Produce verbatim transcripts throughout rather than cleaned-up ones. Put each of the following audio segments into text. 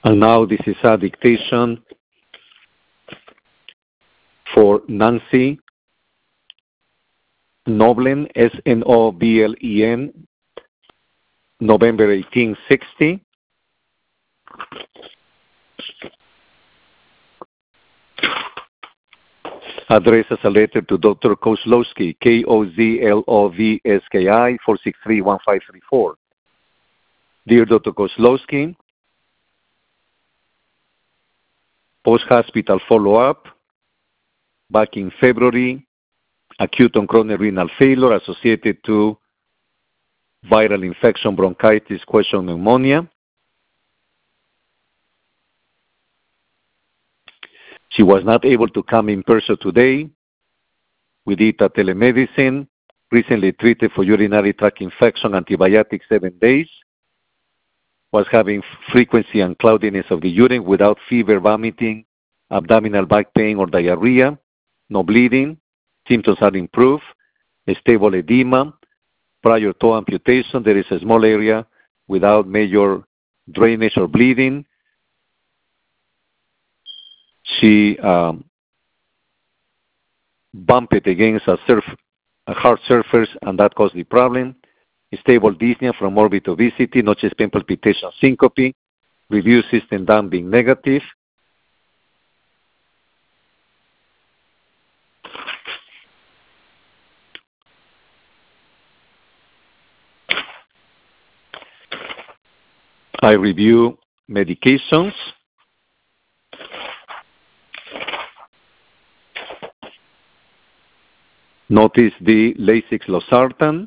And now this is a dictation for Nancy Noblen, S N O B L E N, November eighteen sixty. Address as a letter to Doctor Kozlowski, K O Z L O V S K I, four six three one five three four. Dear Doctor Kozlowski, post-hospital follow-up, back in February, acute on chronic renal failure associated to viral infection, bronchitis, question pneumonia. She was not able to come in person today. We did a telemedicine, recently treated for urinary tract infection, antibiotics seven days. Was having frequency and cloudiness of the urine without fever, vomiting, abdominal back pain or diarrhea, no bleeding. Symptoms are improved, a stable edema. Prior toe amputation, there is a small area without major drainage or bleeding. She um, bumped against a, surf, a hard surface, and that caused the problem. Stable dyspnea from morbid obesity, no chest pain, palpitation, syncope. Review system done being negative. I review medications. Notice the Lasix losartan.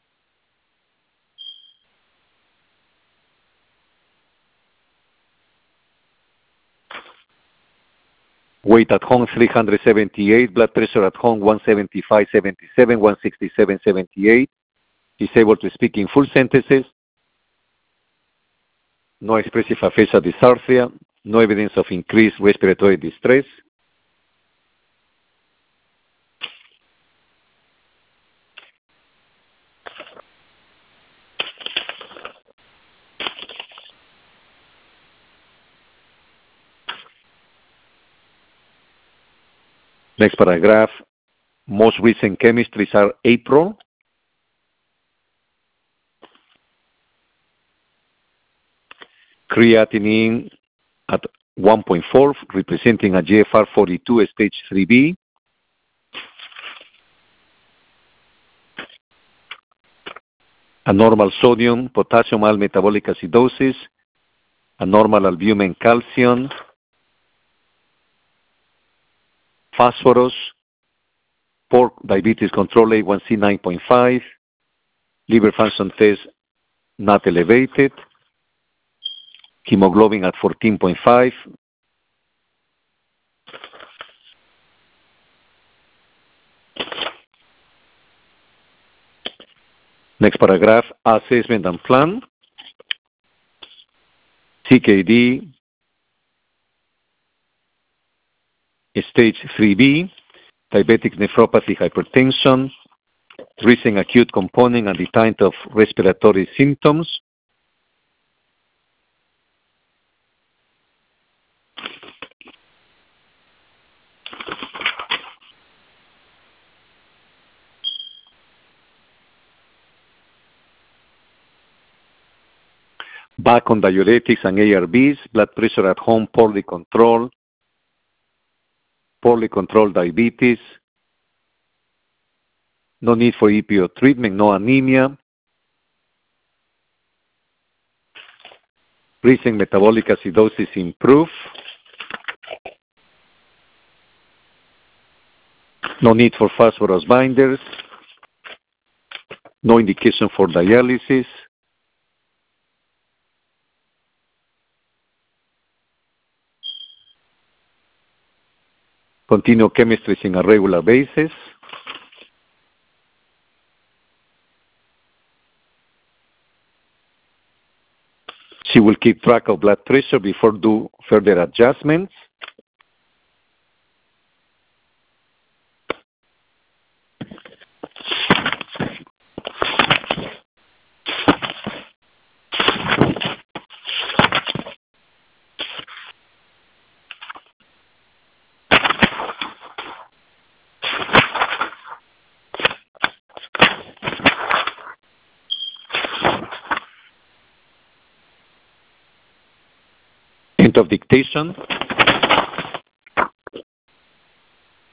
Weight at home three hundred seventy-eight, blood pressure at home one seventy-five seventy-seven, one sixty-seven seventy-eight. Is able to speak in full sentences. No expressive aphasia dysarthria. No evidence of increased respiratory distress. Next paragraph. Most recent chemistries are April. Creatinine at one point four, representing a G F R forty-two, stage three B. A normal sodium, potassium, mild metabolic acidosis. A normal albumin, calcium. Phosphorus. Pork diabetes control A one C nine point five. Liver function test not elevated. Hemoglobin at fourteen point five. Next paragraph, assessment and plan. C K D, stage three B, diabetic nephropathy, hypertension, recent acute component and the kind of respiratory symptoms. Back on diuretics and A R Bs, blood pressure at home poorly controlled, poorly controlled diabetes, no need for E P O treatment, no anemia, recent metabolic acidosis improved, no need for phosphorus binders, no indication for dialysis. Continue chemistries on a regular basis. She will keep track of blood pressure before do further adjustments. End of dictation.